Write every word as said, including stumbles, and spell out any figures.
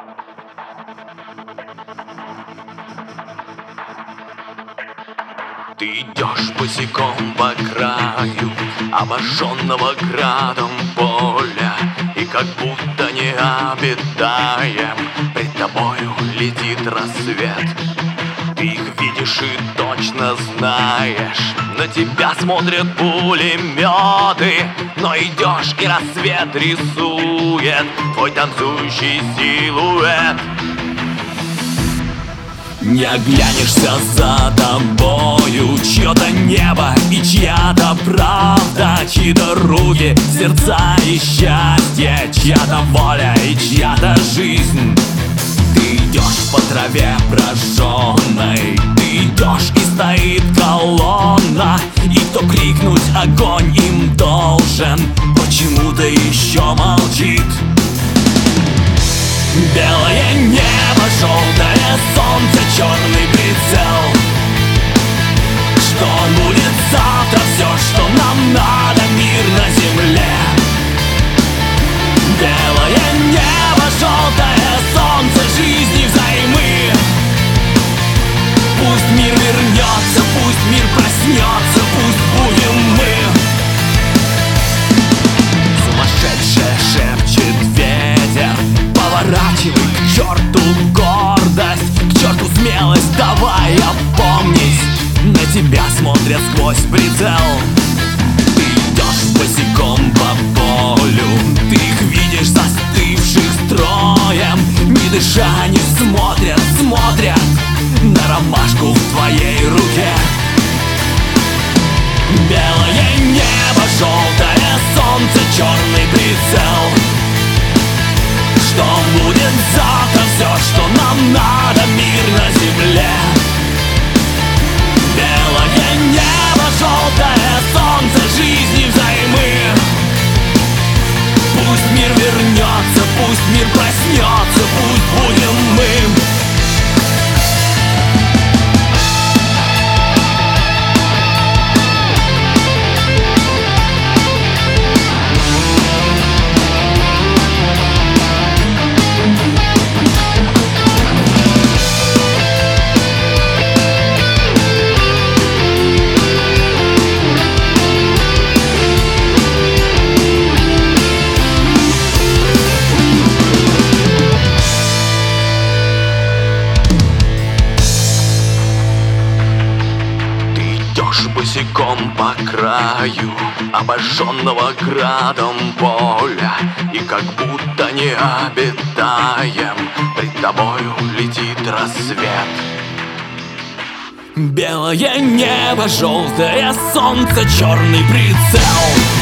Ты идешь босиком по краю обожженного градом поля, и как будто необитаем пред тобою летит рассвет. Ты их видишь и точно знаешь, на тебя смотрят пулеметы, но идешь, и рассвет рисует твой танцующий силуэт. Не оглянешься за тобою, чье-то небо и чья-то правда, чьи-то руки, сердца и счастье, чья-то воля и чья-то жизнь. Ты идешь по траве прожженной, ты идешь, и стоит колонна, и кто крикнуть огонь им должен, почему-то еще молчит. Белое небо, желтое солнце, черный прицел. Что будет завтра, все, что нам надо, мир на земле. Белое небо, желтое солнце, жизни взаймы. Пусть мир вернется, пусть мир проснется, пусть будем мы. Сумасшедшая шепчет ветер, поворачивай к черту гордость, к черту смелость, давай опомнись, на тебя смотрят сквозь прицел. Ты идешь босиком по полю, ты их видишь застывших строем, не дыша они смотрят, смотрят на ромашку в твоей руке. Белое небо, желтое солнце, черный прицел. Что будет завтра, все, что нам надо, мир на земле. Белое небо, желтое солнце, жизни взаймы. Пусть мир вернется, пусть мир проснется, пусть будем мы. Босиком по краю обожженного градом поля, и как будто не обитаем, пред тобою летит рассвет. Белое небо, желтое солнце, черный прицел.